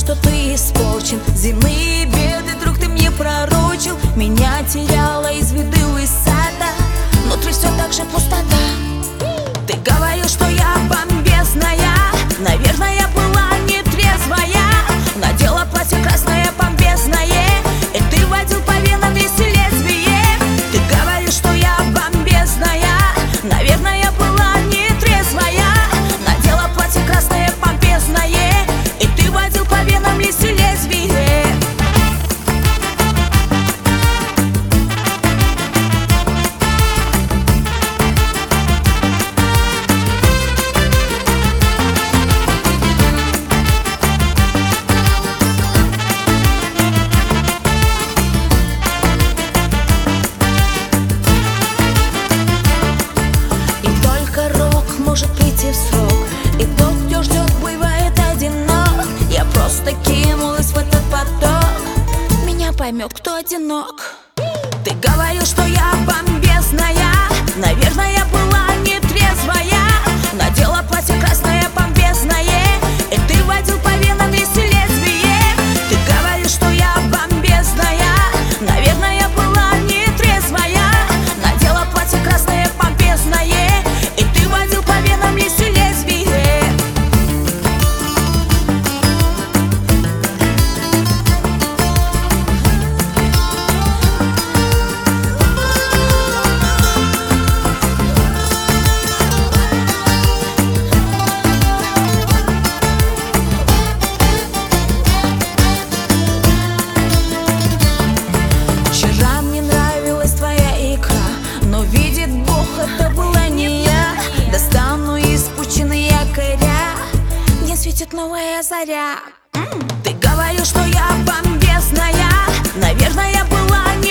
что ты испорчен. Земные беды, друг, ты мне пророчил. Меня теряла из виду из сада, внутри все так же пустота. Ты говорил, что я бомбезная, наверное, была нетрезвая. Надела платье красное бомбезное, и ты водил по венам весе лезвие. Ты говорил, что я бомбезная, наверное, была нетрезвая. Надела платье красное бомбезное, и ты водил по венам весе лезвие. Может прийти в срок, и тот, кто ждет, бывает одинок. Я просто кинулась в этот поток, меня поймет, кто одинок. Ты говорил, что я бомбезная, наверное, была нетрезвая. Надела платье красное бомбезное, и ты водил по венам весе лезвие. Ты говорил, что я бомбезная, наверное, была нетрезвая. Надела платье красное бомбезное, и ты водил по венам лесе лезвие. Вчера мне нравилась твоя икра, но видит Бог, это была не я. Достану из пучины якоря, где светит новая заря. Ты говорил, что я бомбезная, наверное, была